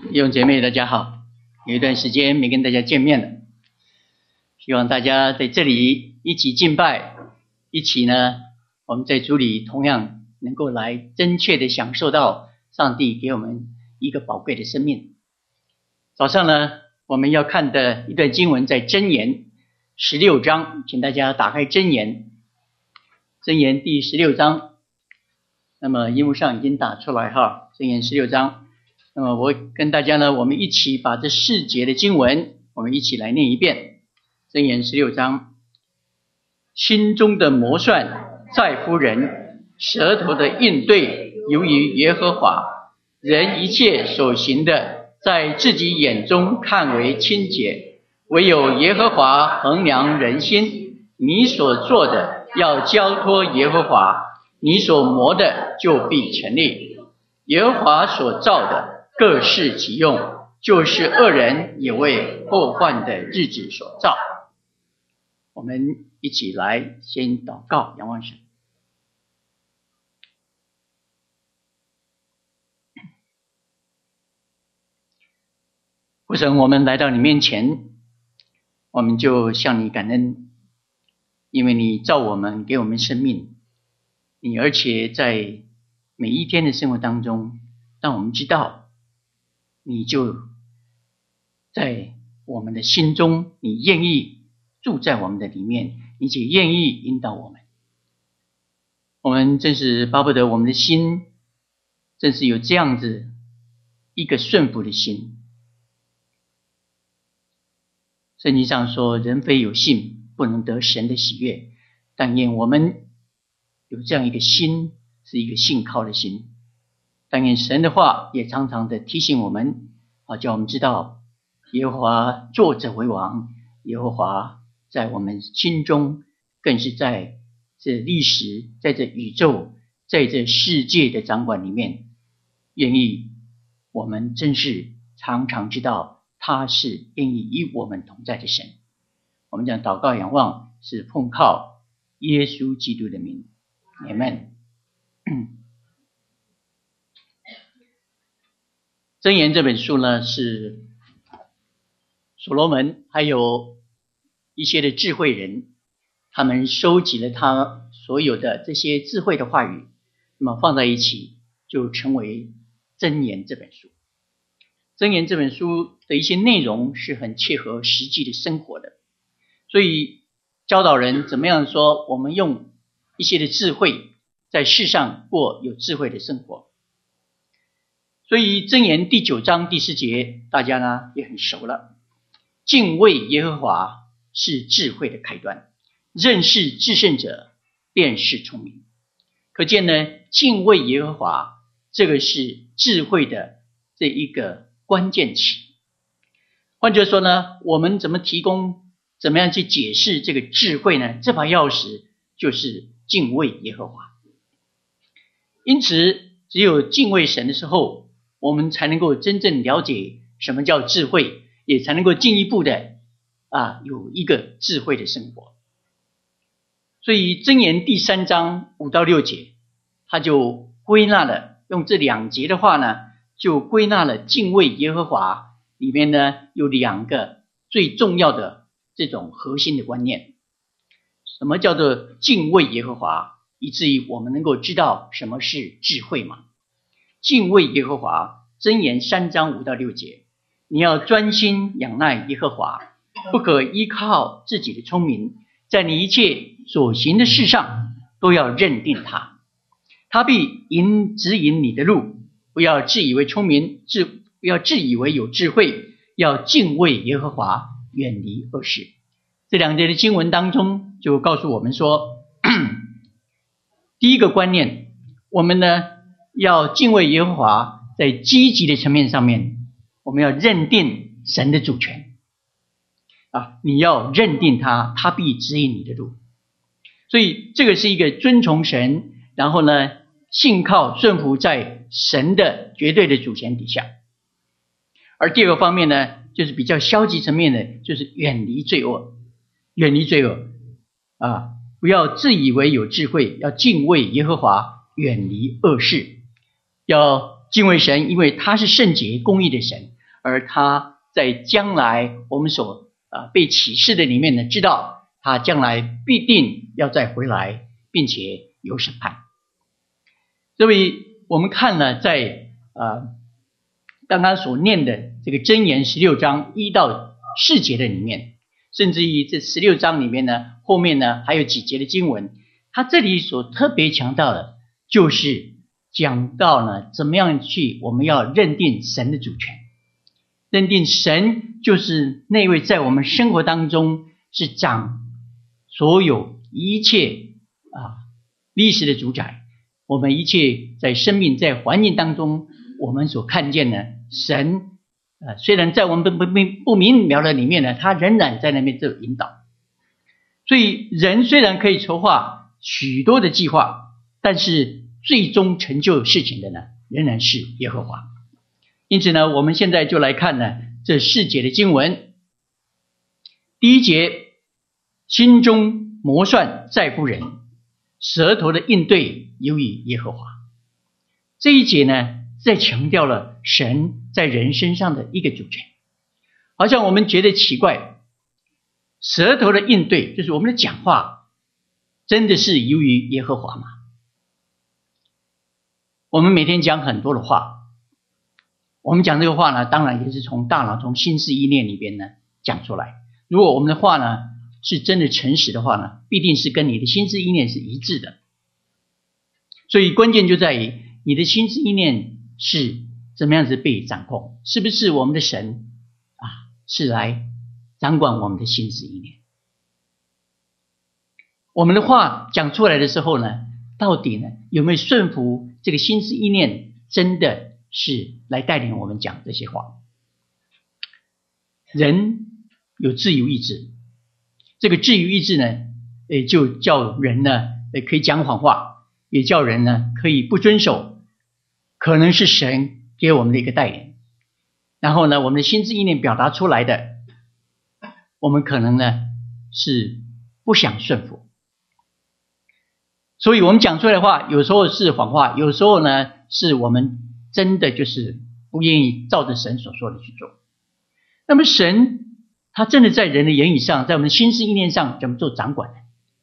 弟兄姐妹大家好，有一段时间没跟大家见面了，希望大家在这里一起敬拜，一起呢我们在主里同样能够来真切的享受到上帝给我们一个宝贵的生命。早上呢我们要看的一段经文在箴言16章，请大家打开箴言第16章，那么荧幕上已经打出来哈，箴言16章。那么我跟大家呢，我们一起把这4节的经文，我们一起来念一遍。箴言16章，心中的谋算在乎人，舌头的应对由于耶和华。人一切所行的，在自己眼中看为清洁，唯有耶和华衡量人心。你所做的要交托耶和华，你所谋的就必成立。耶和华所造的各适其用，就是恶人也为后患的日子所造。我们一起来先祷告，仰望神。父神，我们来到你面前，我们就向你感恩，因为你造我们，给我们生命，你而且在每一天的生活当中，让我们知道你就在我们的心中，你愿意住在我们的里面，你且愿意引导我们。我们真是巴不得我们的心正是有这样子一个顺服的心。圣经上说，人非有信不能得神的喜悦，但愿我们有这样一个心，是一个信靠的心。但愿神的话也常常的提醒我们，叫我们知道耶和华坐着为王，耶和华在我们心中，更是在这历史，在这宇宙，在这世界的掌管里面，愿意我们真是常常知道他是愿意与我们同在的神。我们讲祷告仰望是奉靠耶稣基督的名，阿们。箴言这本书呢，是所罗门还有一些的智慧人，他们收集了他所有的这些智慧的话语，那么放在一起就成为箴言这本书。箴言这本书的一些内容是很切合实际的生活的，所以教导人怎么样说我们用一些的智慧在世上过有智慧的生活。所以箴言第9章第4节大家呢也很熟了，敬畏耶和华是智慧的开端，认识至圣者便是聪明。可见呢，敬畏耶和华这个是智慧的这一个关键词。换句话说呢，我们怎么样去解释这个智慧呢？这把钥匙就是敬畏耶和华。因此只有敬畏神的时候，我们才能够真正了解什么叫智慧，也才能够进一步的有一个智慧的生活。所以箴言第3章5到6节，他就归纳了，用这2节的话呢，就归纳了敬畏耶和华里面呢有2个最重要的这种核心的观念。什么叫做敬畏耶和华，以至于我们能够知道什么是智慧嘛？敬畏耶和华，箴言3章5到6节，你要专心仰赖耶和华，不可依靠自己的聪明，在你一切所行的事上都要认定他，他必指引你的路。不要自以为聪明，不要自以为有智慧，要敬畏耶和华，远离恶事。这2节的经文当中就告诉我们说，第一个观念，我们呢要敬畏耶和华，在积极的层面上面，我们要认定神的主权你要认定他，他必指引你的路。所以这个是一个遵从神，然后呢信靠顺服在神的绝对的主权底下。而第2个方面呢，就是比较消极层面的，就是远离罪恶。不要自以为有智慧，要敬畏耶和华，远离恶事。要敬畏神，因为他是圣洁公义的神， 而他在将来我们所被启示的里面呢，知道他将来必定要再回来，并且有审判。所以我们看了在刚刚所念的这个箴言16章1到4节的里面，甚至于这16章里面呢，后面呢还有几节的经文，他这里所特别强调的就是讲到呢怎么样去我们要认定神的主权，认定神就是那位在我们生活当中是掌所有一切历史的主宰，我们一切在生命在环境当中我们所看见的神虽然在我们不明了的里面呢，他仍然在那边做引导。所以人虽然可以筹划许多的计划，但是最终成就事情的呢，仍然是耶和华。因此呢，我们现在就来看呢这4节的经文。第1节，心中谋算在乎人，舌头的应对由于耶和华。这一节呢再强调了神在人身上的一个主权。好像我们觉得奇怪，舌头的应对就是我们的讲话真的是由于耶和华吗？我们每天讲很多的话，我们讲这个话呢，当然也是从大脑从心思意念里边呢讲出来。如果我们的话呢是真的诚实的话呢，必定是跟你的心思意念是一致的。所以关键就在于你的心思意念是怎么样子被掌控，是不是我们的神是来掌管我们的心思意念。我们的话讲出来的时候呢，到底呢有没有顺服这个心思意念，真的是来带领我们讲这些话。人有自由意志，这个自由意志呢就叫人呢可以讲谎话，也叫人呢可以不遵守，可能是神给我们的一个带领。然后呢我们的心思意念表达出来的，我们可能呢是不想顺服。所以我们讲出来的话有时候是谎话，有时候呢是我们真的就是不愿意照着神所说的去做。那么神他真的在人的言语上，在我们的心思意念上怎么做掌管呢？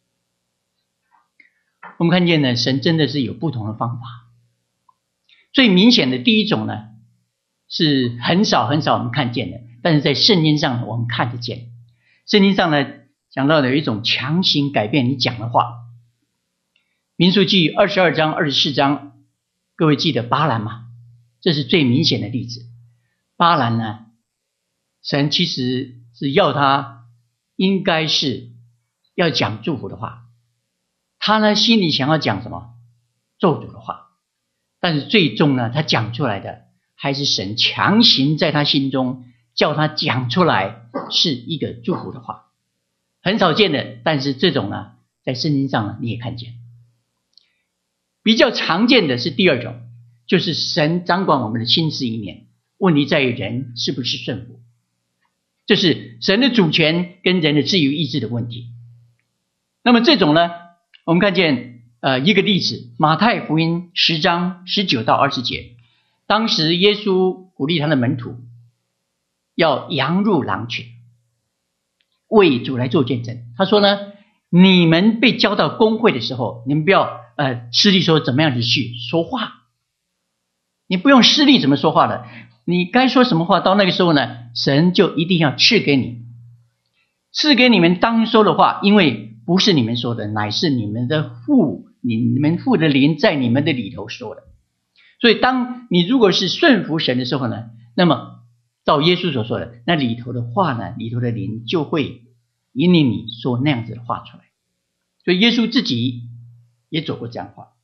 我们看见呢神真的是有不同的方法。最明显的第一种呢是很少我们看见的，但是在圣经上我们看得见。圣经上呢讲到有一种强行改变你讲的话。民数记22章24章，各位记得巴兰吗？这是最明显的例子。巴兰呢，神其实是要他应该是要讲祝福的话，他呢心里想要讲什么？咒诅的话。但是最终呢他讲出来的还是神强行在他心中叫他讲出来是一个祝福的话。很少见的，但是这种呢在圣经上呢你也看见。比较常见的是第二种，就是神掌管我们的心思意念，问题在于人是不是顺服，这是神的主权跟人的自由意志的问题。那么这种呢我们看见一个例子，马太福音10章19到20节，当时耶稣鼓励他的门徒要羊入狼群，为主来做见证。他说呢，你们被交到公会的时候，你们不要施力说怎么样子去说话，你不用施力怎么说话的，你该说什么话，到那个时候呢神就一定要赐给你，赐给你们当说的话，因为不是你们说的，乃是你们父的灵在你们的里头说的。所以当你如果是顺服神的时候呢，那么照耶稣所说的，那里头的话呢，里头的灵就会引领你说那样子的话出来。所以耶稣自己也走过这样的话。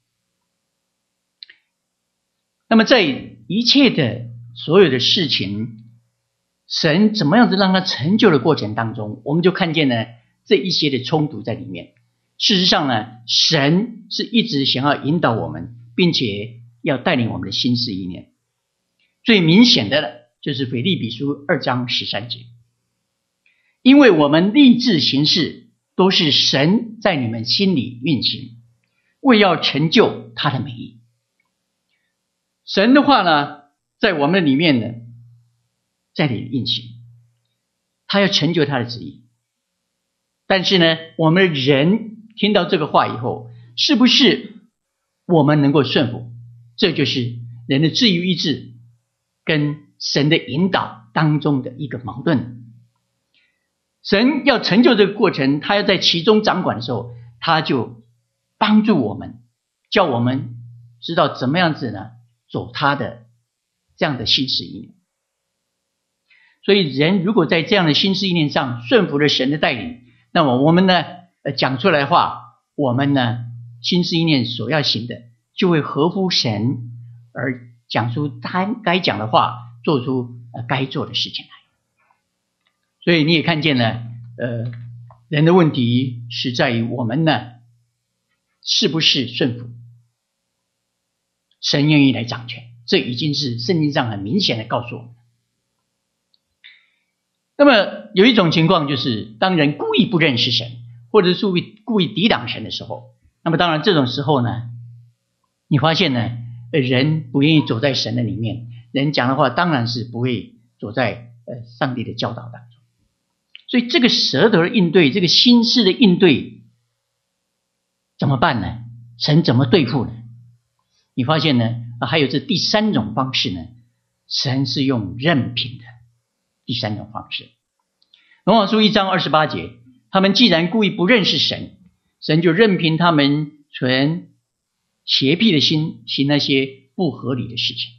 那么在一切的所有的事情，神怎么样子让它成就的过程当中，我们就看见呢这一些的冲突在里面。事实上呢，神是一直想要引导我们，并且要带领我们的心思意念。最明显的就是腓立比书2章13节，因为我们立志行事都是神在你们心里运行，为要成就他的美意。神的话呢在我们里面呢在你运行，他要成就他的旨意。但是呢，我们人听到这个话以后，是不是我们能够顺服？这就是人的自由意志跟神的引导当中的一个矛盾。神要成就这个过程，他要在其中掌管的时候，他就帮助我们，叫我们知道怎么样子呢走他的这样的心思意念。所以人如果在这样的心思意念上顺服了神的带领，那么我们呢讲出来的话，我们呢心思意念所要行的就会合乎神，而讲出他该讲的话，做出该做的事情来。所以你也看见了人的问题是在于我们呢是不是顺服神愿意来掌权，这已经是圣经上很明显的告诉我们。那么有一种情况就是当人故意不认识神，或者是故意抵挡神的时候，那么当然这种时候呢，你发现呢人不愿意走在神的里面，人讲的话当然是不会走在上帝的教导当中。所以这个舌头的应对，这个心思的应对怎么办呢？神怎么对付呢？你发现呢还有这第三种方式呢，神是用任凭的第三种方式。罗马书1章28节，他们既然故意不认识神，神就任凭他们存邪僻的心，行那些不合理的事情。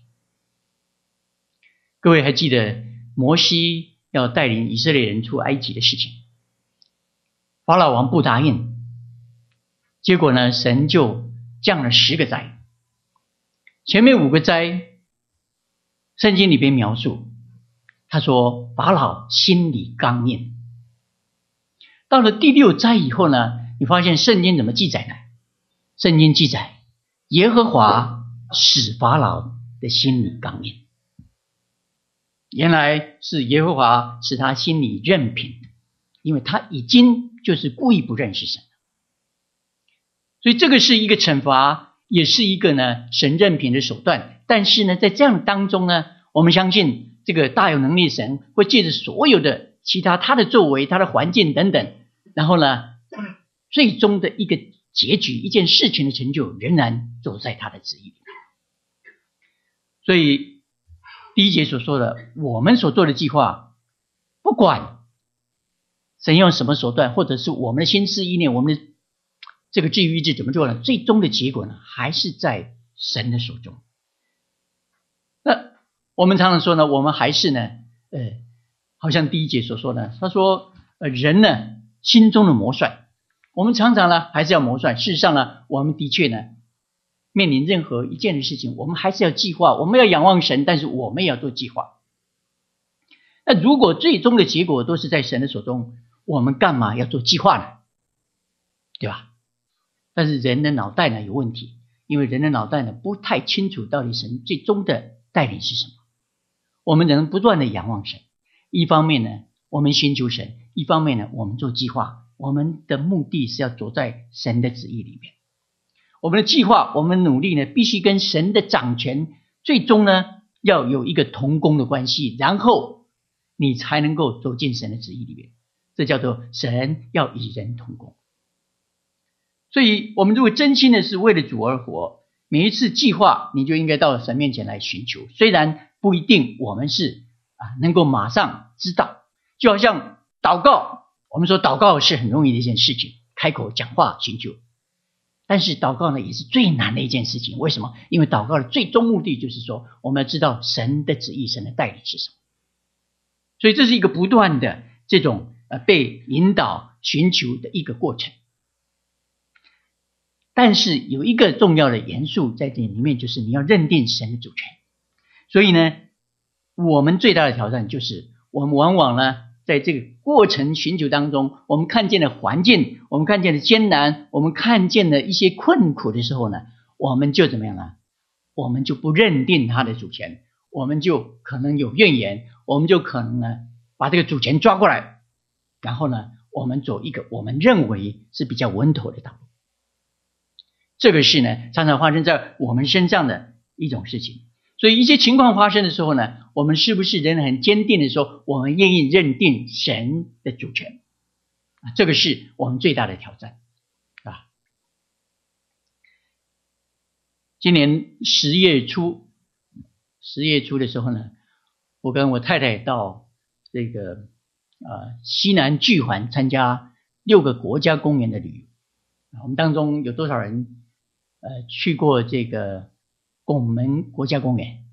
各位还记得摩西要带领以色列人出埃及的事情，法老王不答应，结果呢神就降了10个灾。前面5个灾圣经里边描述，他说法老心里刚硬。到了第6灾以后呢，你发现圣经怎么记载呢？圣经记载耶和华使法老的心里刚硬。原来是耶和华使他心里任凭，因为他已经就是故意不认识神。所以这个是一个惩罚，也是一个呢神任凭的手段。但是呢在这样当中呢，我们相信这个大有能力神会借着所有的其他他的作为，他的环境等等，然后呢最终的一个结局，一件事情的成就仍然走在他的旨意里。所以第1节所说的，我们所做的计划，不管神用什么手段，或者是我们的心思意念，我们的这个自由意志怎么做呢？最终的结果呢，还是在神的手中。那我们常常说呢，我们还是呢好像第1节所说的，他说人呢心中的谋算，我们常常呢还是要谋算。事实上呢，我们的确呢面临任何一件的事情，我们还是要计划，我们要仰望神，但是我们也要做计划。那如果最终的结果都是在神的手中，我们干嘛要做计划呢？对吧？但是人的脑袋呢有问题，因为人的脑袋呢不太清楚到底神最终的带领是什么。我们人不断的仰望神，一方面呢我们寻求神，一方面呢我们做计划，我们的目的是要走在神的旨意里面。我们的计划，我们努力呢必须跟神的掌权最终呢要有一个同工的关系，然后你才能够走进神的旨意里面。这叫做神要与人同工。所以我们如果真心的是为了主而活，每一次计划你就应该到神面前来寻求，虽然不一定我们是能够马上知道。就好像祷告，我们说祷告是很容易的一件事情，开口讲话寻求，但是祷告呢也是最难的一件事情。为什么？因为祷告的最终目的就是说，我们要知道神的旨意，神的带领是什么。所以这是一个不断的这种被引导寻求的一个过程。但是有一个重要的元素在这里面，就是你要认定神的主权。所以呢我们最大的挑战就是我们往往呢在这个过程寻求当中，我们看见了环境，我们看见了艰难，我们看见了一些困苦的时候呢，我们就怎么样呢？我们就不认定他的主权，我们就可能有怨言，我们就可能呢把这个主权抓过来，然后呢我们走一个我们认为是比较稳妥的道路。这个是呢常常发生在我们身上的一种事情。所以一些情况发生的时候呢， 我们是不是仍然很坚定的说，我们愿意认定神的主权？这个是我们最大的挑战啊！今年10月初的时候呢，我跟我太太到这个西南巨环参加6个国家公园的旅游。我们当中有多少人去过这个拱门国家公园？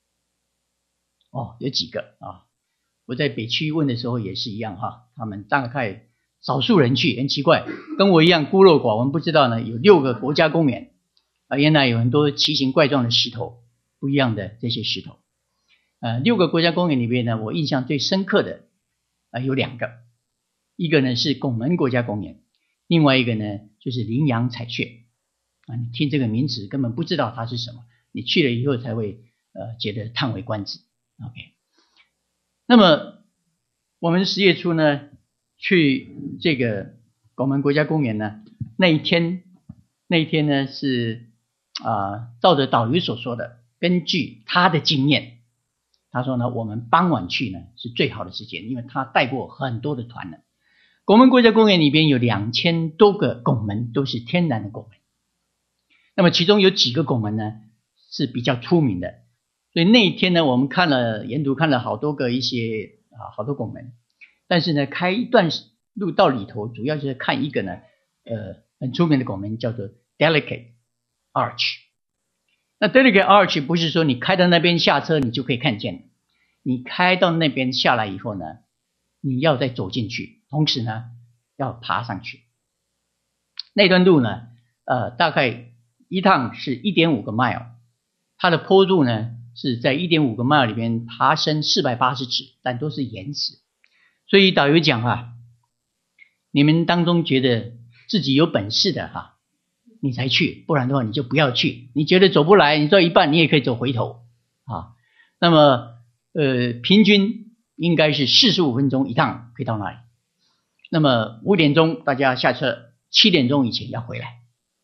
有几个啊？我在北区问的时候也是一样哈，他们大概少数人去，很奇怪，跟我一样孤陋寡闻，不知道呢有6个国家公园原来有很多奇形怪状的石头，不一样的这些石头。6个国家公园里面呢，我印象最深刻的有2个，一个呢是拱门国家公园，另外一个呢就是羚羊彩雀你听这个名词根本不知道它是什么，你去了以后才会觉得叹为观止。OK， 那么我们10月初呢去这个拱门国家公园呢，那一天呢是照着导游所说的，根据他的经验，他说呢我们傍晚去呢是最好的时间，因为他带过很多的团了。拱门国家公园里边有2000多个拱门，都是天然的拱门。那么其中有几个拱门呢是比较出名的，所以那一天呢我们沿途看了好多个好多拱门，但是呢开一段路到里头，主要就是看一个呢很出名的拱门，叫做 Delicate Arch。 那 Delicate Arch 不是说你开到那边下车你就可以看见，你开到那边下来以后呢，你要再走进去，同时呢要爬上去。那段路呢大概一趟是 1.5 个 mile， 它的坡度呢是在 1.5 个 mile 里面爬升480尺，但都是岩石。所以导游讲你们当中觉得自己有本事的你才去，不然的话你就不要去。你觉得走不来，你走一半你也可以走回头那么平均应该是45分钟一趟可以到那里。那么5点钟大家下车，7点钟以前要回来。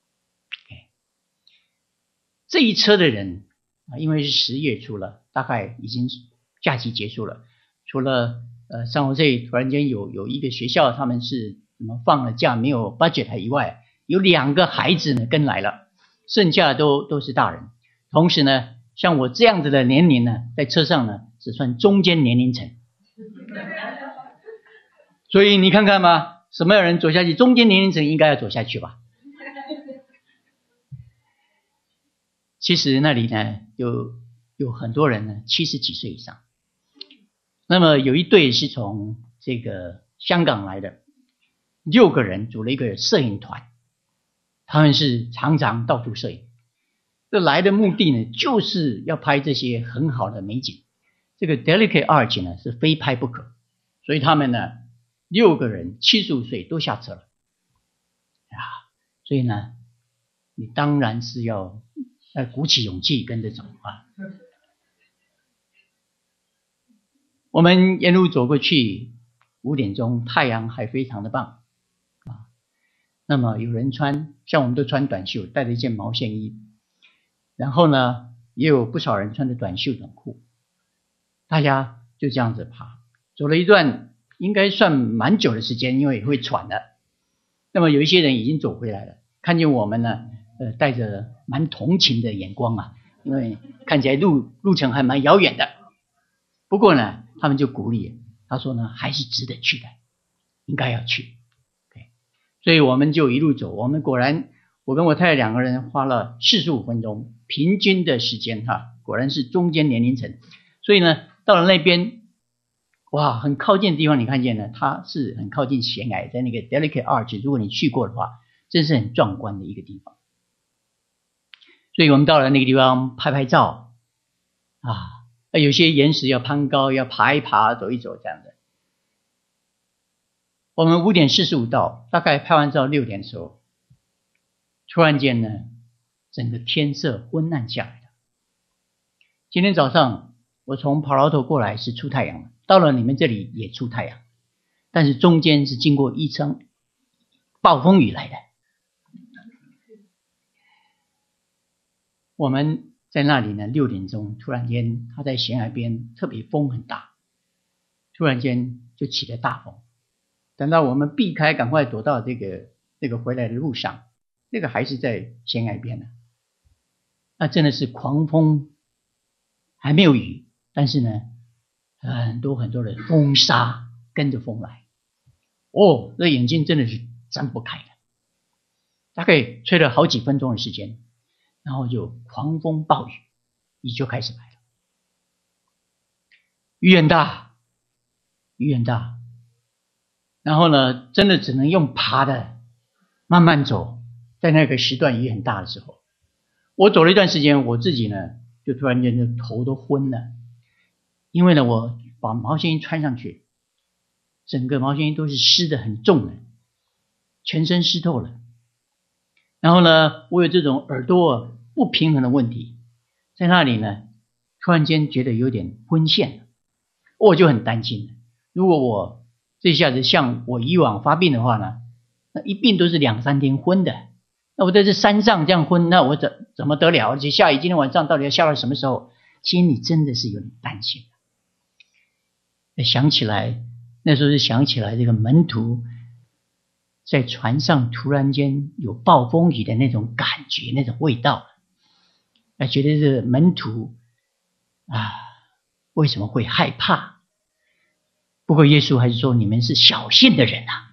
这一车的人因为是10月初了，大概已经假期结束了，除了San Jose突然间有一个学校他们是放了假没有 budget 以外，有2个孩子呢跟来了，剩下都是大人。同时呢像我这样子的年龄呢，在车上呢只算中间年龄层。所以你看看嘛，什么样的人走下去，中间年龄层应该要走下去吧。其实那里呢有很多人呢70几岁以上。那么有一对是从这个香港来的，6个人组了一个摄影团，他们是常常到处摄影。这来的目的呢就是要拍这些很好的美景。这个 Delicate Arch 呢是非拍不可，所以他们呢6个人75岁都下车了所以呢你当然是要鼓起勇气跟着走我们沿路走过去，5点钟太阳还非常的棒那么有人像我们都穿短袖，带着一件毛线衣，然后呢也有不少人穿着短袖短裤，大家就这样子爬，走了一段应该算蛮久的时间，因为也会喘的。那么有一些人已经走回来了，看见我们呢带着蛮同情的眼光因为看起来路程还蛮遥远的。不过呢他们就鼓励，他说呢还是值得去的，应该要去。所以我们就一路走，我们果然我跟我太太2个人花了45分钟，平均的时间果然是中间年龄层。所以呢到了那边哇，很靠近的地方，你看见呢它是很靠近悬崖，在那个 Delicate Arch， 如果你去过的话真是很壮观的一个地方。所以我们到了那个地方拍拍照有些岩石要攀高，要爬一爬走一走这样的。我们5点45到，大概拍完照6点的时候，突然间呢整个天色昏暗下来了。今天早上我从跑劳头过来是出太阳了，到了你们这里也出太阳，但是中间是经过一场暴风雨来的。我们在那里呢，6点钟突然间他在咸海边，特别风很大，突然间就起了大风。等到我们避开，赶快躲到这个回来的路上，那个还是在咸海边呢。那真的是狂风，还没有雨，但是呢，很多的风沙跟着风来。这眼睛真的是睁不开了，大概吹了好几分钟的时间，然后就狂风暴雨，雨就开始来了。雨很大，然后呢，真的只能用爬的慢慢走。在那个时段雨很大的时候，我走了一段时间，我自己呢就突然间就头都昏了，因为呢我把毛线衣穿上去，整个毛线衣都是湿的很重的，全身湿透了。然后呢，我有这种耳朵不平衡的问题，在那里呢突然间觉得有点昏眩了，我就很担心了。如果我这下子像我以往发病的话呢，那一病都是2、3天昏的。那我在这山上这样昏，那我怎么得了？而且下雨今天晚上到底要下到什么时候？心里真的是有点担心。想起来，那时候是想起来这个门徒在船上突然间有暴风雨的那种感觉，那种味道，觉得这个门徒为什么会害怕？不过耶稣还是说，你们是小信的人啊。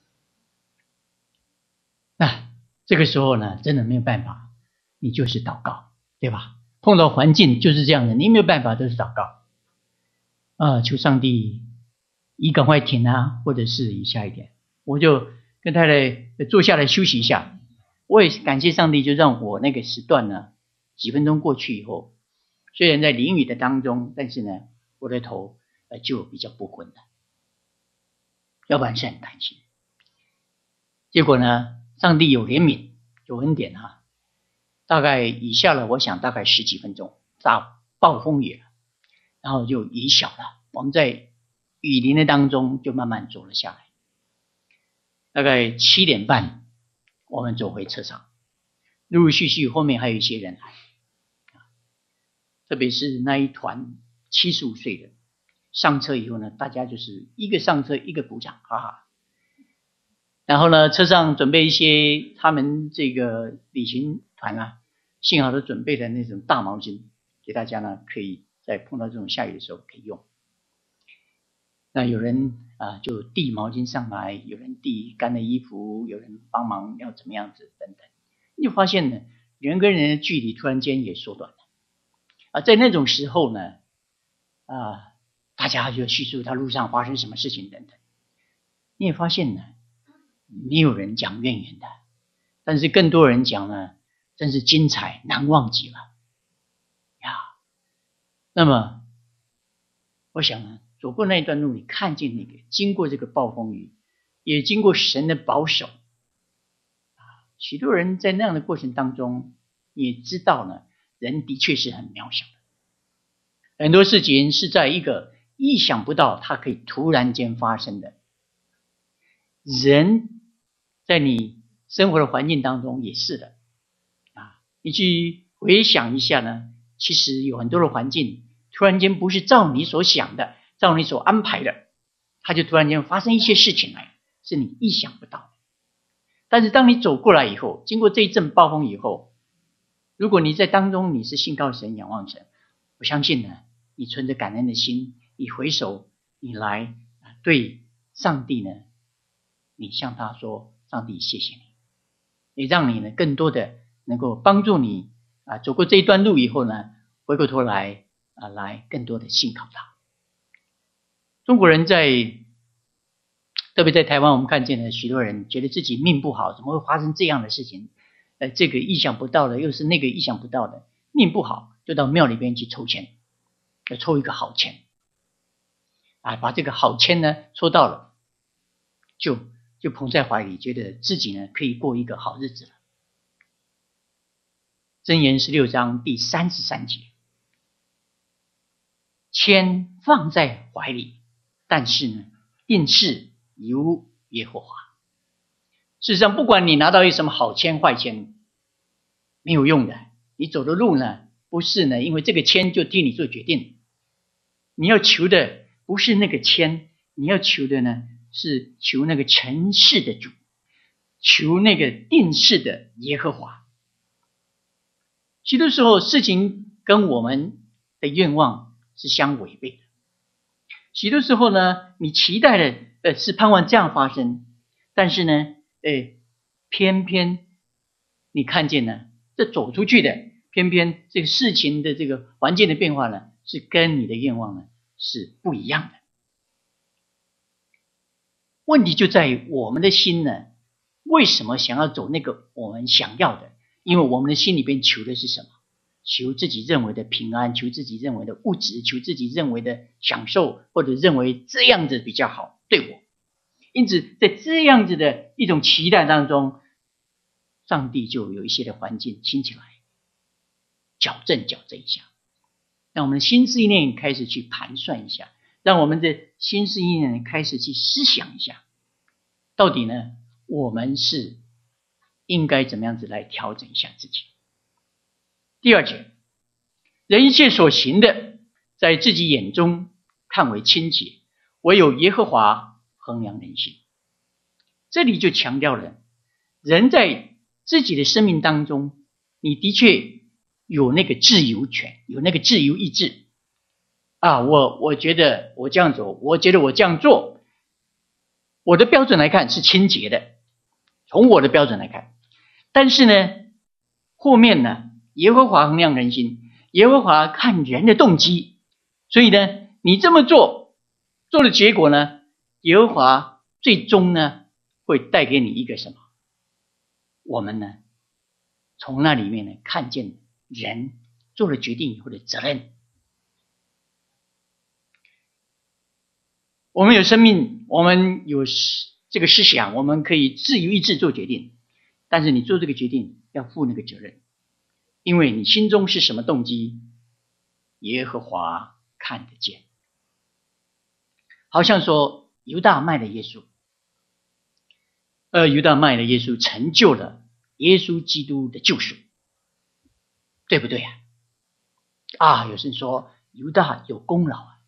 这个时候呢，真的没有办法，你就是祷告，对吧？碰到环境就是这样的，你没有办法，都是祷告求上帝你赶快停啊，或者是移下一点。我就跟太太坐下来休息一下，我也感谢上帝，就让我那个时段呢，几分钟过去以后，虽然在淋雨的当中，但是呢，我的头就比较不昏了，要不然是很担心。结果呢，上帝有怜悯，有恩典大概雨下了，我想大概10几分钟，暴风雨了，然后就雨小了，我们在雨林的当中就慢慢走了下来。大概7点半，我们走回车上，陆陆续续后面还有一些人来，特别是那一团75岁的上车以后呢，大家就是一个上车一个鼓掌，哈哈。然后呢，车上准备一些他们这个旅行团幸好都准备了那种大毛巾，给大家呢可以在碰到这种下雨的时候可以用。那有人就递毛巾上来，有人递干的衣服，有人帮忙要怎么样子等等。你就发现呢，人跟人的距离突然间也缩短了在那种时候呢大家就叙述他路上发生什么事情等等。你也发现呢，没有人讲怨言的，但是更多人讲呢，真是精彩难忘极了那么我想呢，走过那一段路，你看见那个经过这个暴风雨，也经过神的保守许多人在那样的过程当中，也知道呢，人的确是很渺小的，很多事情是在一个意想不到它可以突然间发生的。人在你生活的环境当中也是的你去回想一下呢，其实有很多的环境突然间不是照你所想的，照你所安排的，它就突然间发生一些事情来，是你意想不到的。但是当你走过来以后，经过这一阵暴风以后，如果你在当中你是信靠神仰望神，我相信呢，你存着感恩的心，你回首你来对上帝呢，你向他说，上帝谢谢你，也让你呢更多的能够帮助你走过这一段路以后呢，回过头来来更多的信靠他。中国人特别在台湾，我们看见了许多人觉得自己命不好，怎么会发生这样的事情这个意想不到的，又是那个意想不到的，命不好就到庙里边去抽签，要抽一个好签把这个好签呢抽到了，就捧在怀里，觉得自己呢可以过一个好日子了。箴言16章第33节，签放在怀里，但是呢定是由耶和华。事实上，不管你拿到一什么好签坏签，没有用的。你走的路呢， 不是呢，因为这个签就替你做决定。你要求的不是那个签，你要求的呢是求那个成事的主，求那个定事的耶和华。许多时候事情跟我们的愿望是相违背的，许多时候呢，你期待的是盼望这样发生，但是呢偏偏你看见呢，这走出去的偏偏这个事情的这个环境的变化呢，是跟你的愿望呢是不一样的。问题就在于我们的心呢，为什么想要走那个我们想要的？因为我们的心里边求的是什么？求自己认为的平安，求自己认为的物质，求自己认为的享受，或者认为这样子比较好对我。因此在这样子的一种期待当中，上帝就有一些的环境兴起来，矫正一下，让我们的心思意念开始去盘算一下，让我们的心思意念开始去思想一下，到底呢我们是应该怎么样子来调整一下自己。第二节，人一切所行的，在自己眼中看为清洁，唯有耶和华衡量人心。这里就强调了，人在自己的生命当中，你的确有那个自由权，有那个自由意志啊！我觉得我这样走，我觉得我这样做，我的标准来看是清洁的，从我的标准来看。但是呢，后面呢，耶和华衡量人心，耶和华看人的动机，所以呢，你这么做的结果呢，耶和华最终呢会带给你一个什么？我们呢从那里面呢看见人做了决定以后的责任。我们有生命，我们有这个思想，我们可以自由意志做决定，但是你做这个决定要负那个责任，因为你心中是什么动机，耶和华看得见。好像说犹大卖了耶稣，犹大卖了耶稣，成就了耶稣基督的救赎，对不对啊？有人说犹大有功劳啊，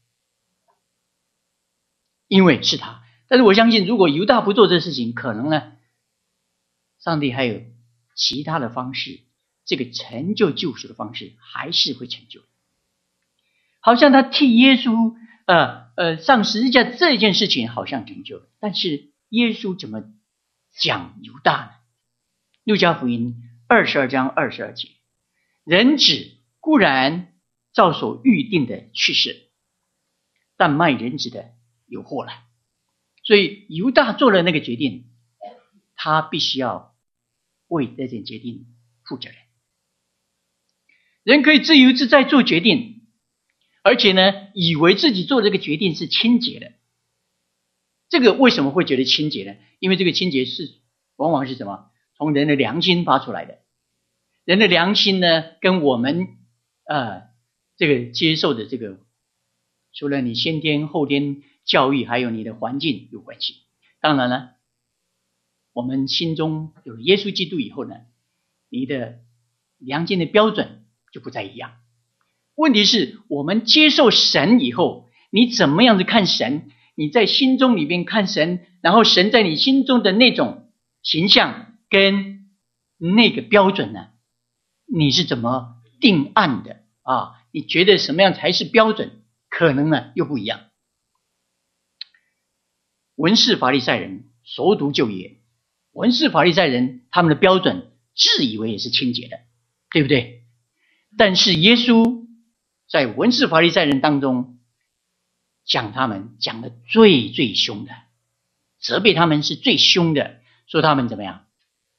因为是他。但是我相信，如果犹大不做这事情，可能呢，上帝还有其他的方式，这个成就救赎的方式还是会成就。好像他替耶稣上十字架这件事情好像成就了，但是耶稣怎么讲犹大呢？路加福音22章22节，人子固然照所预定的去世，但卖人子的有祸了。所以犹大做了那个决定，他必须要为这件决定负责任。人可以自由自在做决定，而且呢，以为自己做这个决定是清洁的。这个为什么会觉得清洁呢？因为这个清洁是往往是什么？从人的良心发出来的。人的良心呢，跟我们这个接受的这个，除了你先天后天教育，还有你的环境有关系。当然了，我们心中有耶稣基督以后呢，你的良心的标准就不再一样。问题是我们接受神以后，你怎么样子看神？你在心中里边看神，然后神在你心中的那种形象跟那个标准呢，你是怎么定案的啊？你觉得什么样才是标准？可能呢又不一样。文士法利赛人熟读旧约，文士法利赛人他们的标准自以为也是清洁的，对不对？但是耶稣在文士法利赛人当中讲他们讲的最凶的，责备他们是最凶的，说他们怎么样？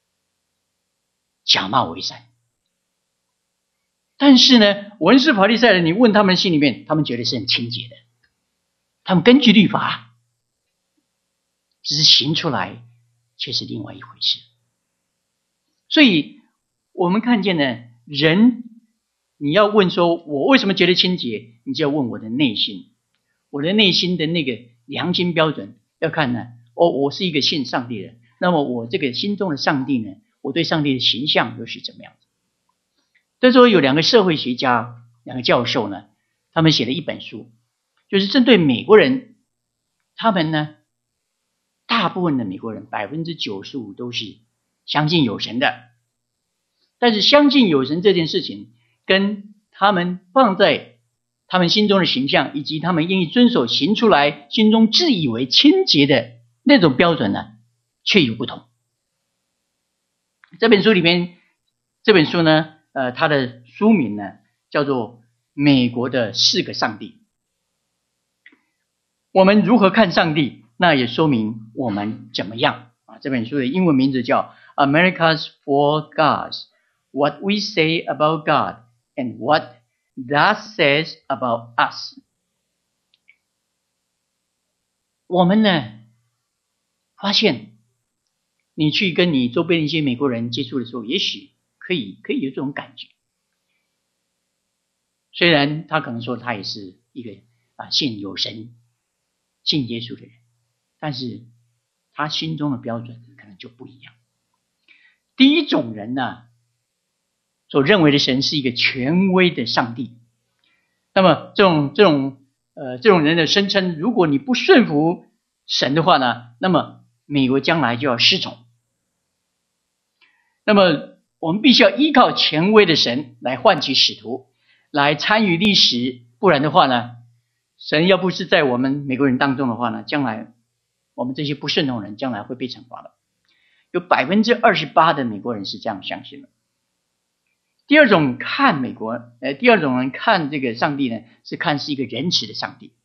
假冒为善。但是呢，文士法利赛人，你问他们心里面，他们觉得是很清洁的，他们根据律法，只是行出来却是另外一回事。所以我们看见呢，人你要问说我为什么觉得清洁，你就要问我的内心，我的内心的那个良心标准要看呢，我是一个信上帝的，那么我这个心中的上帝呢，我对上帝的形象又是怎么样子？ 这时候有两个社会学家，两个教授呢，他们写了一本书，就是针对美国人，他们呢，大部分的美国人95%都是相信有神的，但是相信有神这件事情，跟他们放在他们心中的形象，以及他们愿意遵守行出来，心中自以为清洁的那种标准呢，却有不同。这本书里面，这本书呢，它的书名呢叫做《美国的4个上帝》。我们如何看上帝，那也说明我们怎么样啊。这本书的英文名字叫《America's Four Gods: What We Say About God and What That Says About Us》。我们呢，发现你去跟你周边的一些美国人接触的时候，也许可以有这种感觉。虽然他可能说他也是一个信有神、信耶稣的人，但是他心中的标准可能就不一样。第一种人呢，所认为的神是一个权威的上帝。那么这种人的声称，如果你不顺服神的话呢，那么美国将来就要失宠。那么我们必须要依靠权威的神来唤起使徒，来参与历史，不然的话呢，神要不是在我们美国人当中的话呢，将来我们这些不顺从人将来会被惩罚的。有 28% 的美国人是这样相信的。第二种人看这个上帝呢，是看是一个仁慈的上帝。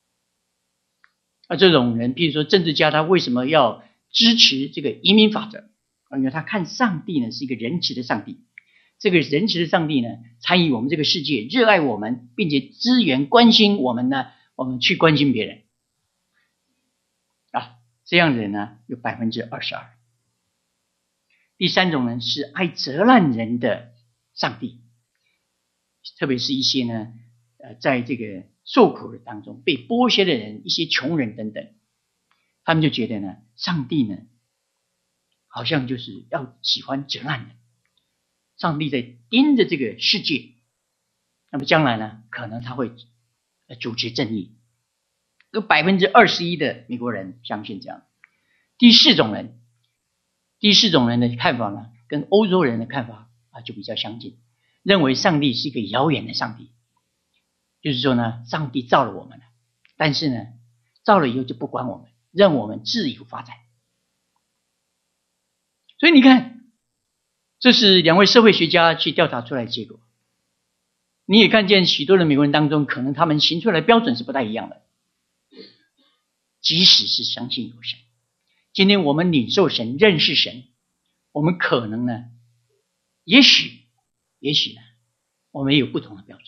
这种人，比如说政治家，他为什么要支持这个移民法则？因为他看上帝呢是一个仁慈的上帝。这个仁慈的上帝呢，参与我们这个世界，热爱我们，并且支援关心我们呢，我们去关心别人。这样的人呢有 22%。第三种人是爱责难人的上帝，特别是一些呢在这个受苦的当中被剥削的人，一些穷人等等，他们就觉得呢，上帝呢好像就是要喜欢责难人，上帝在盯着这个世界，那么将来呢可能他会主持正义。有 21% 的美国人相信这样。第四种人的看法呢，跟欧洲人的看法就比较相近，认为上帝是一个遥远的上帝。就是说呢，上帝造了我们了，但是呢，造了以后就不管我们，让我们自由发展。所以你看，这是两位社会学家去调查出来的结果。你也看见许多的美国人当中，可能他们行出来的标准是不太一样的。即使是相信有神，今天我们领受神、认识神，我们可能呢，也许呢，我们也有不同的标准。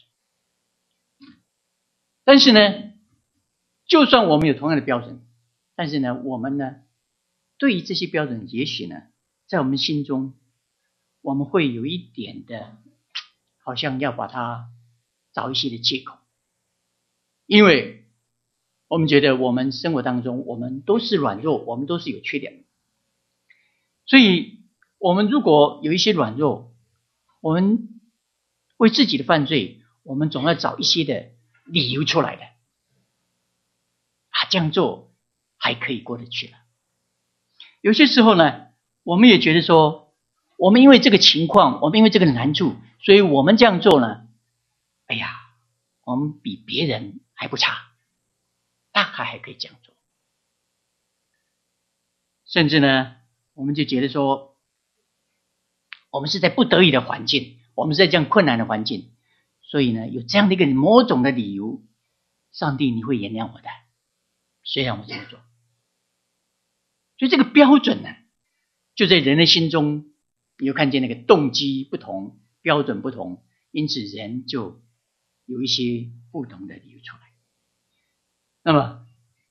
但是呢，就算我们有同样的标准，但是呢，我们呢，对于这些标准，也许呢，在我们心中，我们会有一点的，好像要把它找一些的借口，因为我们觉得我们生活当中，我们都是软弱，我们都是有缺点的。所以我们如果有一些软弱，我们为自己的犯罪，我们总要找一些的理由出来的。这样做还可以过得去了。有些时候呢，我们也觉得说，我们因为这个情况，我们因为这个难处，所以我们这样做呢，我们比别人还不差，大概还可以这样做。甚至呢，我们就觉得说，我们是在不得已的环境，我们是在这样困难的环境，所以呢，有这样的一个某种的理由，上帝你会原谅我的，虽然我这么做。所以这个标准呢，就在人的心中，你就看见那个动机不同，标准不同，因此人就有一些不同的理由出来。那么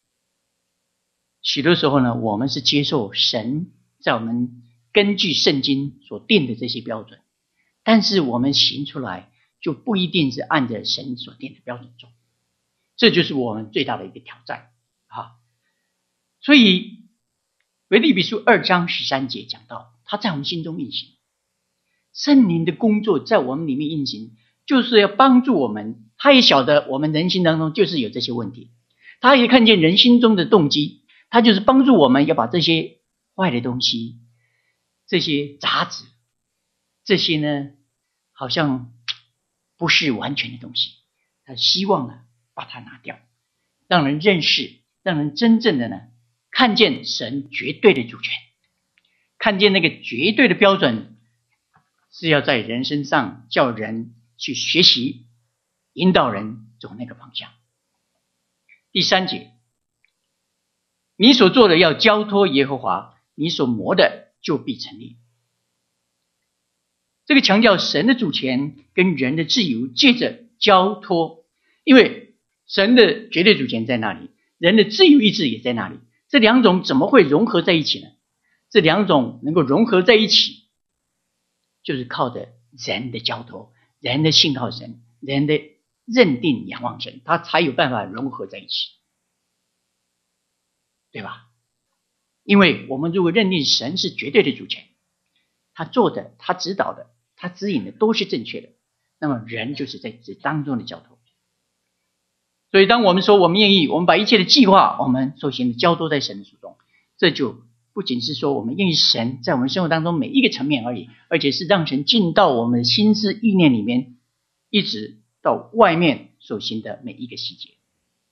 许多时候呢，我们是接受神在我们根据圣经所定的这些标准，但是我们行出来就不一定是按着神所定的标准做，这就是我们最大的一个挑战所以腓立比书2章13节讲到，他在我们心中运行， 圣灵的工作在我们里面运行，就是要帮助我们。他也晓得我们人心当中就是有这些问题，他也看见人心中的动机，他就是帮助我们要把这些坏的东西，这些杂质，这些呢好像不是完全的东西，他希望呢把它拿掉，让人认识，让人真正的呢看见神绝对的主权，看见那个绝对的标准是要在人身上叫人去学习，引导人走那个方向。第3节，你所做的要交托耶和华，你所磨的就必成立。这个强调神的主权跟人的自由借着交托，因为神的绝对主权在那里，人的自由意志也在那里，这两种怎么会融合在一起呢？这两种能够融合在一起，就是靠着人的交托，人的信靠神，人的认定仰望神，他才有办法融合在一起，对吧？因为我们如果认定神是绝对的主权，他做的，他指导的，他指引的都是正确的，那么人就是在这当中的交托。所以当我们说我们愿意，我们把一切的计划，我们首先交托在神的手中，这就不仅是说我们愿意神在我们生活当中每一个层面而已，而且是让神进到我们的心思意念里面，一直到外面所行的每一个细节。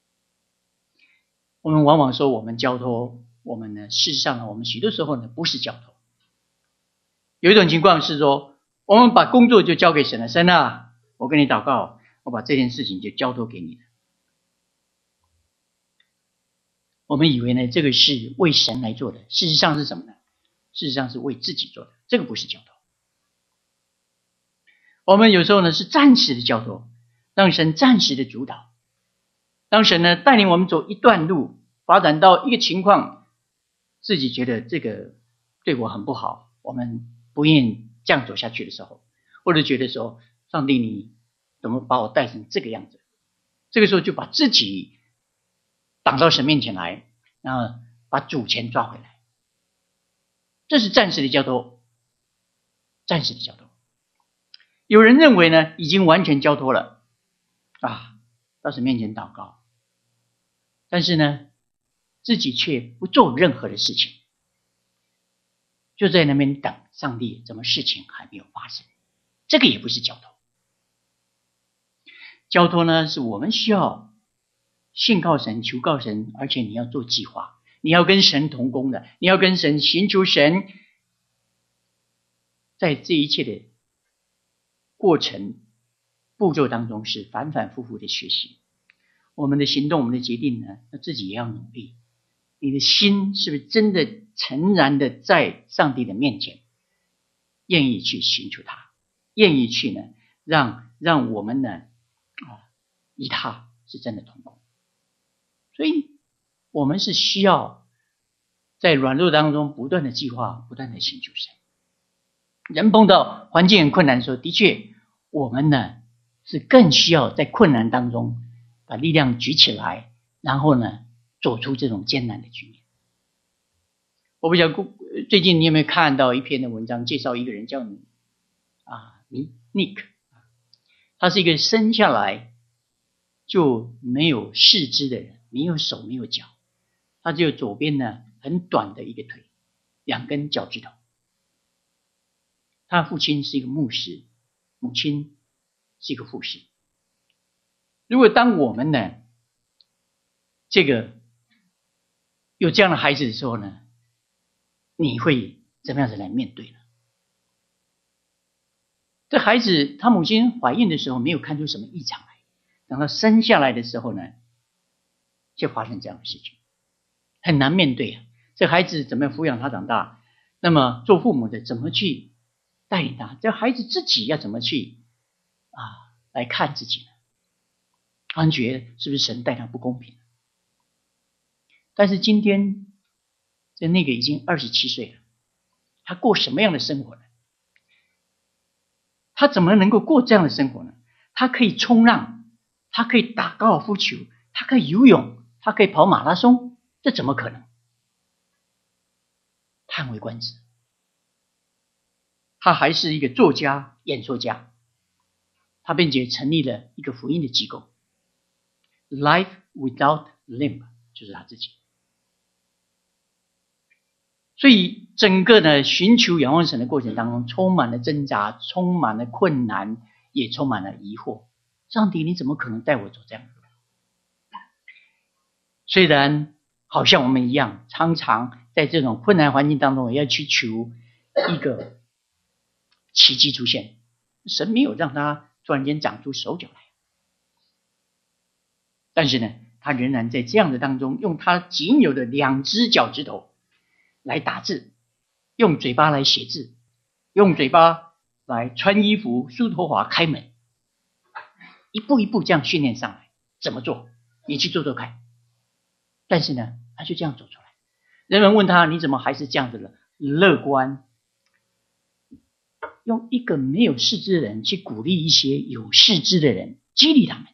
我们往往说我们交托，我们呢，事实上呢，我们许多时候呢不是交托。有一种情况是说，我们把工作就交给神了，神啊，我跟你祷告，我把这件事情就交托给你了。我们以为呢，这个是为神来做的，事实上是什么呢？事实上是为自己做的，这个不是交托。我们有时候呢是暂时的交托，让神暂时的主导，让神呢带领我们走一段路，发展到一个情况，自己觉得这个对我很不好，我们不愿意这样走下去的时候，或者觉得说，上帝你怎么把我带成这个样子？这个时候就把自己挡到神面前来，然后把主权抓回来，这是暂时的交托，暂时的交托。有人认为呢，已经完全交托了到神面前祷告，但是呢，自己却不做任何的事情，就在那边等上帝，怎么事情还没有发生？这个也不是交托。交托呢，是我们需要信靠神，求告神，而且你要做计划，你要跟神同工的，你要跟神寻求神，在这一切的过程步骤当中是反反复复的学习。我们的行动，我们的决定呢，自己也要努力。你的心是不是真的诚然的在上帝的面前，愿意去寻求他，愿意去呢让我们呢与他是真的同工。所以我们是需要在软弱当中不断的计划，不断的寻求神。人碰到环境很困难的时候，的确我们呢是更需要在困难当中把力量举起来，然后呢走出这种艰难的局面。我不晓得最近你有没有看到一篇的文章，介绍一个人叫Nick， 他是一个生下来就没有四肢的人，没有手没有脚，他只有左边呢很短的一个腿，2根脚趾头。他的父亲是一个牧师，母亲是一个护士。如果当我们呢这个有这样的孩子的时候呢，你会怎么样子来面对呢？这孩子他母亲怀孕的时候没有看出什么异常来，等到生下来的时候呢，就发生这样的事情，很难面对这孩子怎么样抚养他长大？那么做父母的怎么去带领他？这孩子自己要怎么去来看自己呢？他觉得是不是神待他不公平？但是今天这那个已经27岁了，他过什么样的生活呢？他怎么能够过这样的生活呢？他可以冲浪，他可以打高尔夫球，他可以游泳，他可以跑马拉松，这怎么可能？叹为观止。 他还是一个作家、演说家，他并且成立了一个福音的机构 ，Life Without Limb， 就是他自己。所以整个呢寻求仰望神的过程当中，充满了挣扎，充满了困难，也充满了疑惑。上帝，你怎么可能带我走这样的路？虽然好像我们一样，常常在这种困难环境当中，也要去求一个奇迹出现。神没有让他突然间长出手脚来，但是呢，他仍然在这样的当中，用他仅有的2只脚趾头来打字，用嘴巴来写字，用嘴巴来穿衣服、梳头发、开门，一步一步这样训练上来。怎么做？你去做做看。但是呢，他就这样走出来。人们问他，你怎么还是这样子的乐观？用一个没有识之的人去鼓励一些有识之的人，激励他们。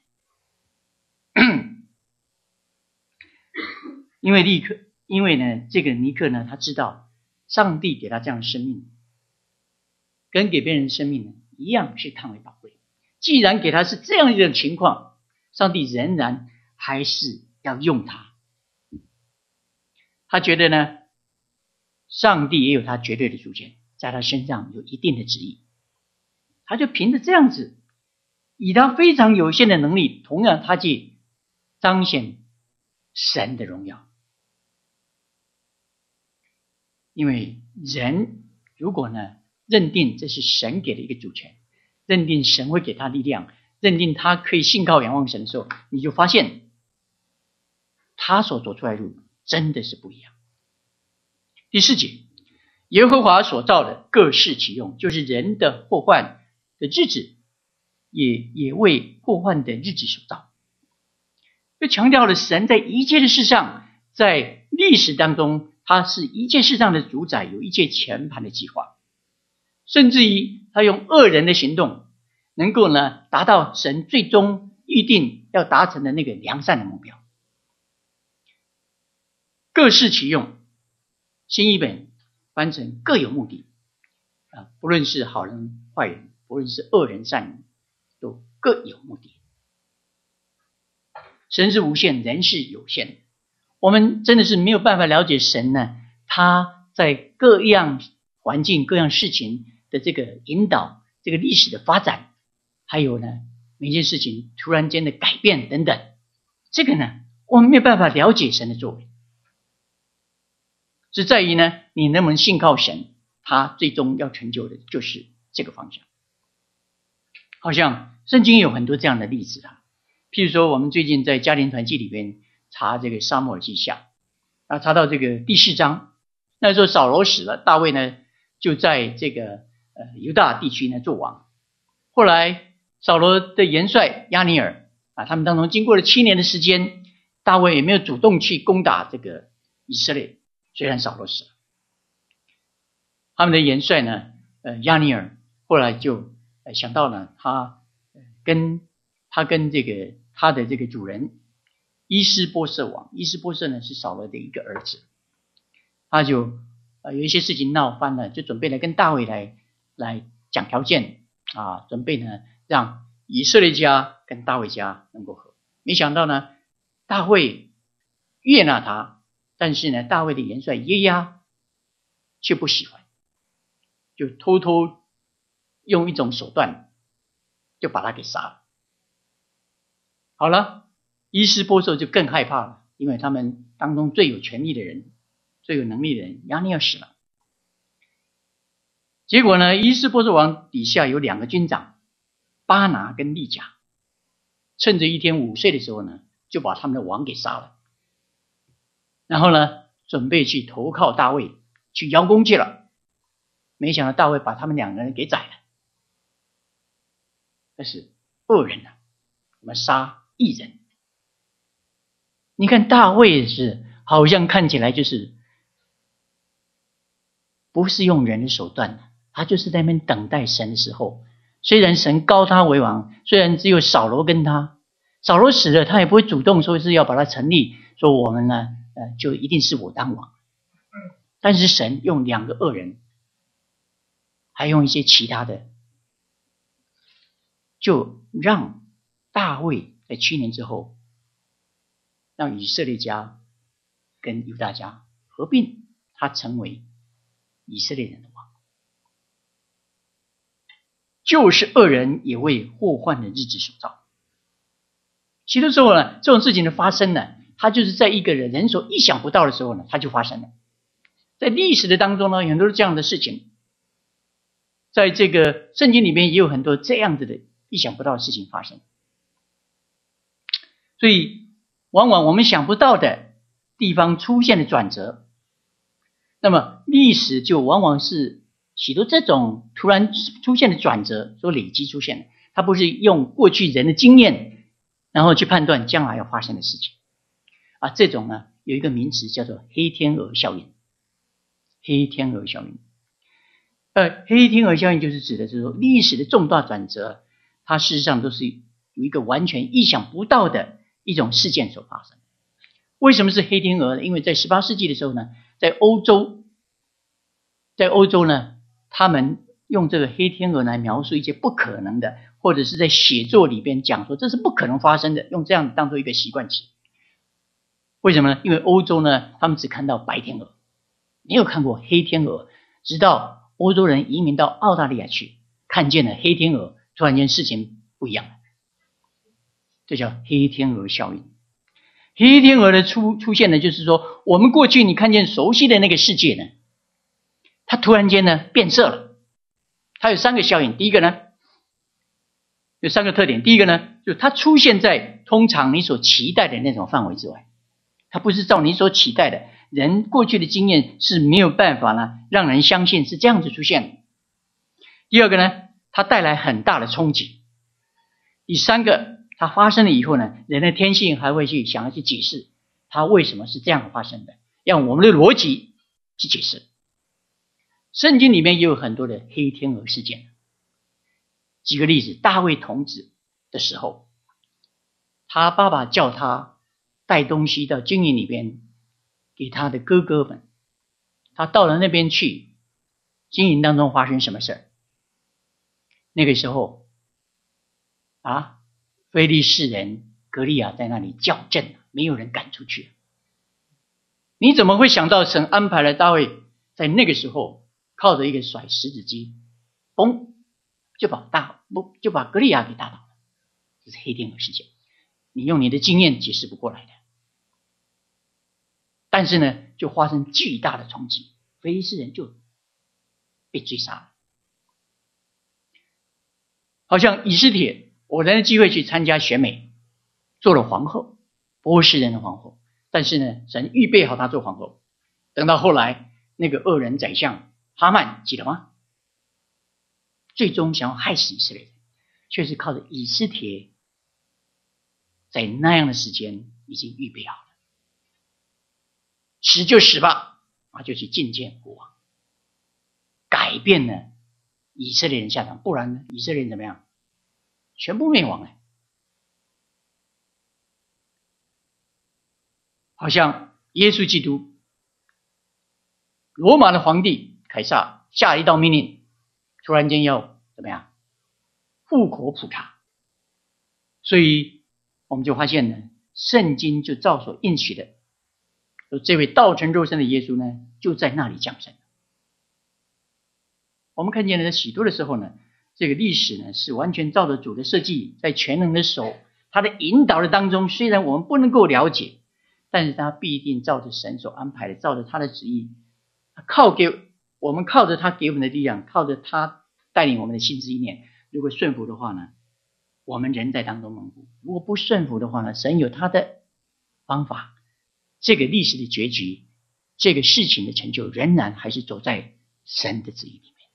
因为呢，这个尼克呢，他知道上帝给他这样的生命，跟给别人的生命呢一样是叹为宝贵。既然给他是这样一种情况，上帝仍然还是要用他。他觉得呢，上帝也有他绝对的主权，在他身上有一定的旨意。他就凭着这样子，以他非常有限的能力，同样他去彰显神的荣耀。因为人如果呢认定这是神给的一个主权，认定神会给他力量，认定他可以信靠仰望神的时候，你就发现他所走出来的路真的是不一样。第4节，耶和华所造的各适其用，就是人的祸患的日子也为祸患的日子所造。就强调了神在一切的事上，在历史当中，他是一切事上的主宰，有一切全盘的计划，甚至于他用恶人的行动，能够呢达到神最终预定要达成的那个良善的目标。各适其用，新译本翻成各有目的不论是好人坏人，不论是恶人善人，都各有目的。神是无限，人是有限的。我们真的是没有办法了解神呢，他在各样环境、各样事情的这个引导，这个历史的发展，还有呢每件事情突然间的改变等等，这个呢我们没有办法了解神的作为。是在于呢，你能不能信靠神，他最终要成就的就是这个方向。好像圣经有很多这样的例子譬如说我们最近在家庭团契里边查这个撒母耳记下，查到这个第4章，那时候扫罗死了，大卫呢就在这个犹大地区呢做王。后来扫罗的元帅押尼珥他们当中经过了7年的时间，大卫也没有主动去攻打这个以色列，虽然扫罗死了。他们的元帅呢押尼珥后来就想到了他跟这个他的这个主人伊施波设王，伊施波设呢是扫罗的一个儿子，他就有一些事情闹翻了，就准备来跟大卫来讲条件准备呢让以色列家跟大卫家能够和。没想到呢大卫悦纳他，但是呢大卫的元帅约押却不喜欢，就偷偷用一种手段就把他给杀了。好了，伊施波设就更害怕了，因为他们当中最有权力的人，最有能力的人押尼珥死了。结果呢伊施波设王底下有2个军长，巴拿跟利甲，趁着一天午睡的时候呢就把他们的王给杀了，然后呢准备去投靠大卫，去邀功去了。没想到大卫把他们2个人给宰了。但是恶人我们杀义人。你看大卫是好像看起来就是不是用人的手段他就是在那边等待神的时候，虽然神膏他为王，虽然只有扫罗跟他，扫罗死了他也不会主动说是要把他成立，说我们呢就一定是我当王。但是神用2个恶人还用一些其他的，就让大卫在7年之后，让以色列家跟犹大家合并，他成为以色列人的王。就是恶人也为祸患的日子所造。许多时候呢，这种事情的发生呢，它就是在一个人所意想不到的时候呢，它就发生了。在历史的当中呢，有很多这样的事情，在这个圣经里面也有很多这样子的意想不到的事情发生。所以往往我们想不到的地方出现了转折，那么历史就往往是许多这种突然出现的转折所累积出现的，它不是用过去人的经验然后去判断将来要发生的事情啊。这种呢，有一个名词叫做黑天鹅效应。黑天鹅效应，黑天鹅效应就是指的是说，历史的重大转折，它事实上都是有一个完全意想不到的一种事件所发生。为什么是黑天鹅呢？因为在18世纪的时候呢，在欧洲呢，他们用这个黑天鹅来描述一些不可能的，或者是在写作里边讲说这是不可能发生的，用这样当做一个习惯词。为什么呢？因为欧洲呢，他们只看到白天鹅，没有看过黑天鹅，直到欧洲人移民到澳大利亚去，看见了黑天鹅，突然间事情不一样了。这叫黑天鹅效应。黑天鹅的出现呢，就是说我们过去你看见熟悉的那个世界呢，它突然间呢变色了。它有3个效应，第一个呢有3个特点。第一个呢，就它出现在通常你所期待的那种范围之外，它不是照你所期待的，人过去的经验是没有办法呢让人相信是这样子出现的。第二个呢，它带来很大的冲击。第3个，它发生了以后呢，人的天性还会去想要去解释它为什么是这样发生的，用我们的逻辑去解释。圣经里面也有很多的黑天鹅事件。举个例子，大卫童子的时候，他爸爸叫他带东西到军营里边给他的哥哥们，他到了那边去，军营当中发生什么事？那个时候非利士人歌利亚在那里叫阵，没有人赶出去。你怎么会想到神安排了大卫在那个时候靠着一个甩石子机，嘣就把歌利亚给打倒了？这是黑天鹅事件，你用你的经验解释不过来的。但是呢，就发生巨大的冲击，非利士人就被追杀了。好像以斯帖偶然的机会去参加选美，做了皇后，波斯人的皇后。但是呢，神预备好她做皇后。等到后来，那个恶人宰相哈曼，记得吗？最终想要害死以色列人，却是靠着以斯帖在那样的时间已经预备好了，死就死吧，就去觐见国王，改变了以色列人下场。不然呢，以色列人怎么样？全部灭亡了。好像耶稣基督，罗马的皇帝凯撒下一道命令，突然间要怎么样？复国普查。所以我们就发现呢，圣经就照所应许的，这位道成肉身的耶稣呢，就在那里降生。我们看见了许多的时候呢，这个历史呢是完全照着主的设计，在全能的手他的引导的当中，虽然我们不能够了解，但是他必定照着神所安排的，照着他的旨意，靠着他给我们的力量，靠着他带领我们的心思意念。如果顺服的话呢，我们人在当中蒙福；如果不顺服的话呢，神有他的方法。这个历史的结局，这个事情的成就，仍然还是走在神的旨意里面。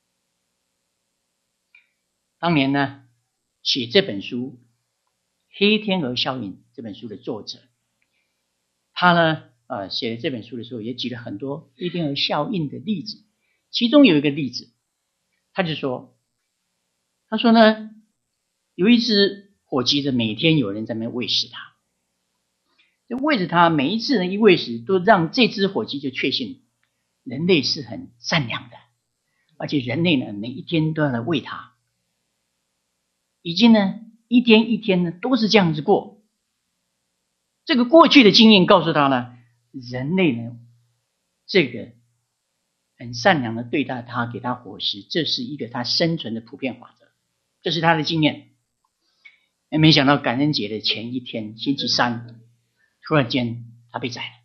当年呢，写这本书《黑天鹅效应》这本书的作者，他呢写了这本书的时候，也举了很多黑天鹅效应的例子。其中有一个例子，他说呢，有一只火鸡的，每天有人在那边喂食它，就喂着它，每一次人一喂食，都让这只火鸡就确信人类是很善良的， 而且人类呢每一天都要来喂它，已经呢一天一天呢都是这样子过。这个过去的经验告诉他呢，人类呢这个很善良的对待他，给他伙食，这是一个他生存的普遍法则，这是他的经验。没想到感恩节的前一天，星期三，突然间他被宰了。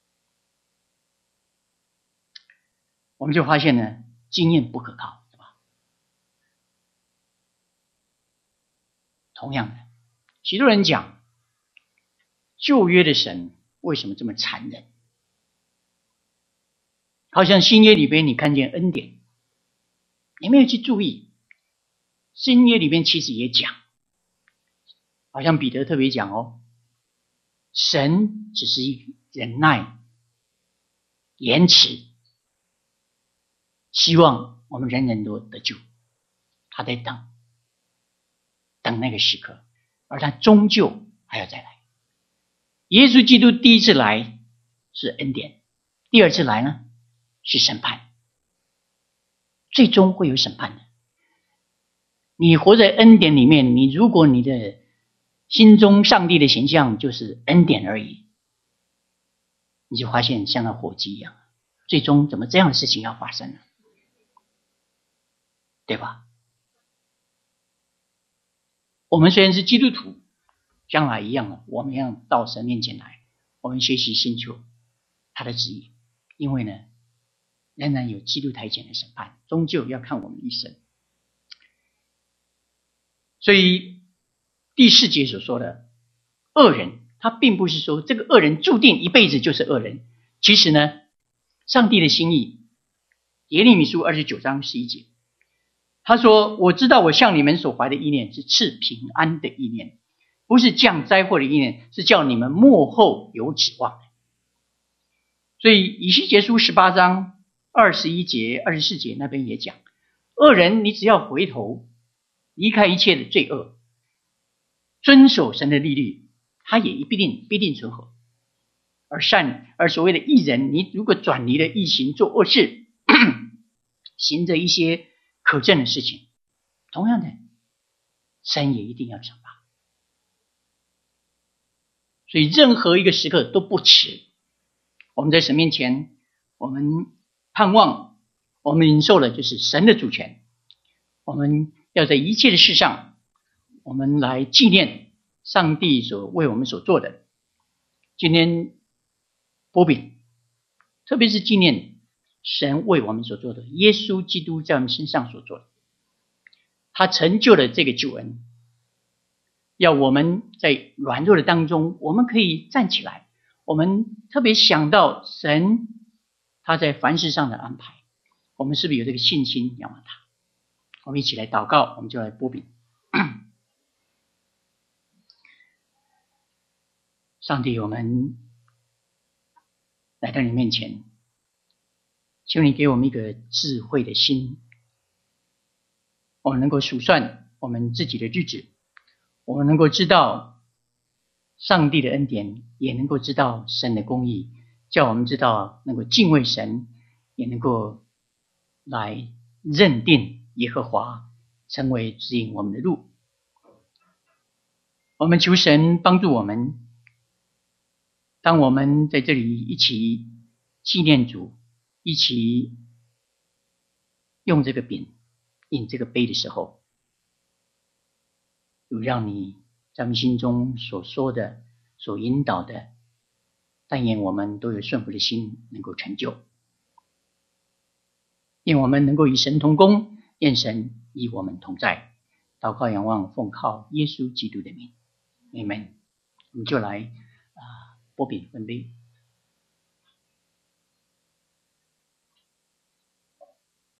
我们就发现呢，经验不可靠，是吧？同样的，许多人讲旧约的神为什么这么残忍？好像新约里边你看见恩典，你没有去注意，新约里边其实也讲，好像彼得特别讲哦，神只是忍耐、延迟，希望我们人人都得救，他在等那个时刻，而他终究还要再来。耶稣基督第一次来是恩典，第二次来呢是审判，最终会有审判的。你活在恩典里面，如果你的心中上帝的形象就是恩典而已，你就发现像那火鸡一样，最终怎么这样的事情要发生呢？对吧？我们虽然是基督徒，将来一样的，我们要到神面前来，我们学习寻求他的旨意，因为呢仍然有基督台前的审判，终究要看我们一生。所以第4节所说的恶人，他并不是说这个恶人注定一辈子就是恶人。其实呢，上帝的心意，耶利米书29章11节，他说，我知道我向你们所怀的意念是赐平安的意念，不是降灾祸的意念，是叫你们末后有指望。所以以西结书18章21节24节那边也讲，恶人你只要回头，离开一切的罪恶，遵守神的律例，他也必定存活。而所谓的义人，你如果转离了义行，做恶事，行着一些可憎的事情，同样的，神也一定要惩罚。所以任何一个时刻都不迟。我们在神面前，我们盼望，我们领受的就是神的主权。我们要在一切的事上，我们来纪念上帝所为我们所做的。今天波饼，特别是纪念神为我们所做的，耶稣基督在我们身上所做的，他成就了这个救恩，要我们在软弱的当中，我们可以站起来。我们特别想到神他在凡事上的安排，我们是不是有这个信心仰望他？我们一起来祷告，我们就来波饼。上帝，我们来到你面前，求你给我们一个智慧的心，我们能够数算我们自己的日子，我们能够知道上帝的恩典，也能够知道神的公义，叫我们知道能够敬畏神，也能够来认定耶和华成为指引我们的路。我们求神帮助我们，当我们在这里一起纪念主，一起用这个饼饮这个杯的时候，有让你在我们心中所说的、所引导的，但愿我们都有顺服的心能够成就，愿我们能够与神同工，愿神与我们同在。祷告仰望奉靠耶稣基督的名，阿们。我们就来波饼分杯。